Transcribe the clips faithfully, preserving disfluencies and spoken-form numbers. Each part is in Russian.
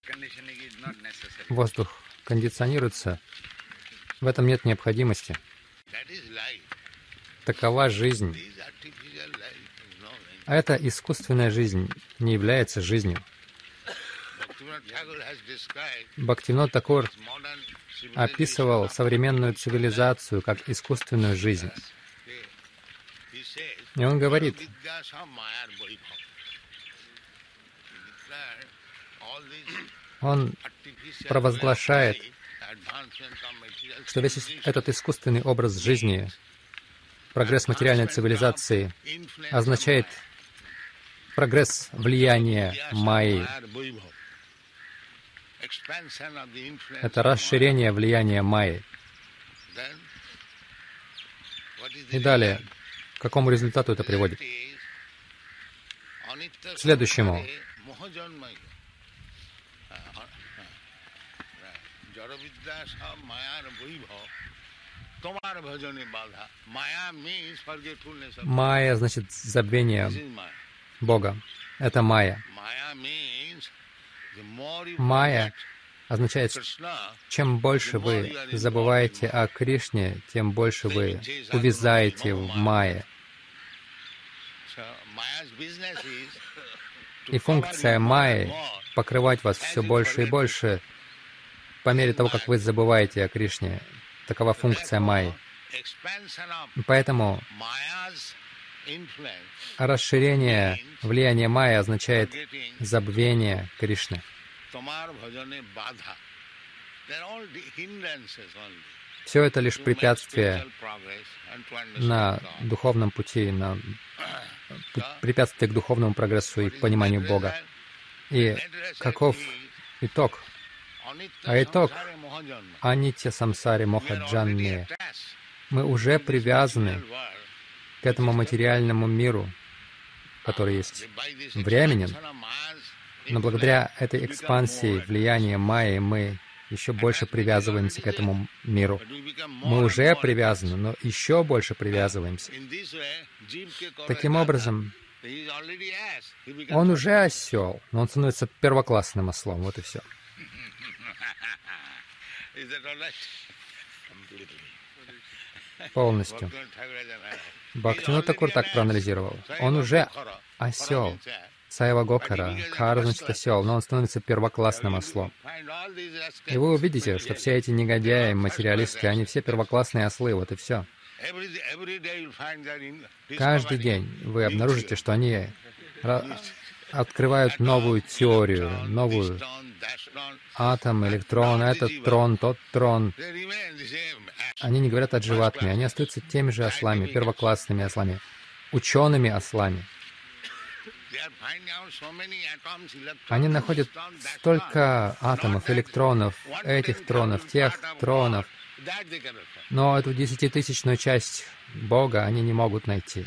воздух кондиционируется, в этом нет необходимости. Такова жизнь. А эта искусственная жизнь не является жизнью. Бхактивинод Такур описывал современную цивилизацию как искусственную жизнь. И он говорит, он провозглашает, что весь этот искусственный образ жизни, прогресс материальной цивилизации, означает прогресс влияния майи. Это расширение влияния майи. И далее, к какому результату это приводит? К следующему. Майя значит забвение Бога. Это майя. Майя означает, чем больше вы забываете о Кришне, тем больше вы увязаете в майе. И функция майи — покрывать вас все больше и больше по мере того, как вы забываете о Кришне. Такова функция майи. Поэтому расширение влияния майи означает забвение Кришны. Все это лишь препятствие на духовном пути, на препятствие к духовному прогрессу и к пониманию Бога. И каков итог? А итог — анитья самсари мохаджанме. Мы уже привязаны к этому материальному миру, который есть временен. Но благодаря этой экспансии влияния майи мы еще больше привязываемся к этому миру. Мы уже привязаны, но еще больше привязываемся. Таким образом, он уже осел, но он становится первоклассным ослом. Вот и все. Полностью. Бхактивинод Такур так проанализировал. Он уже осел. Саева Гокара. Кара значит осел, но он становится первоклассным ослом. И вы увидите, что все эти негодяи, материалисты, они все первоклассные ослы, вот и все. Каждый день вы обнаружите, что они открывают новую теорию, новую атом, электрон, этот трон, тот трон. Они не говорят о дживатме, они остаются теми же ослами, первоклассными ослами, учеными ослами. Они находят столько атомов, электронов, этих тронов, тех тронов, но эту десятитысячную часть Бога они не могут найти.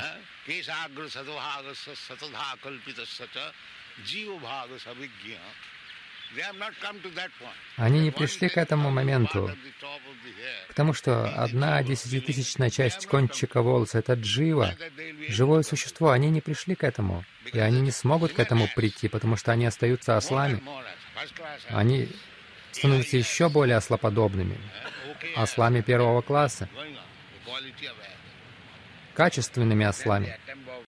Они не пришли к этому моменту, потому что одна десятитысячная часть кончика волоса — это джива, живое существо. Они не пришли к этому, и они не смогут к этому прийти, потому что они остаются ослами. Они становятся еще более ослоподобными, ослами первого класса, качественными ослами.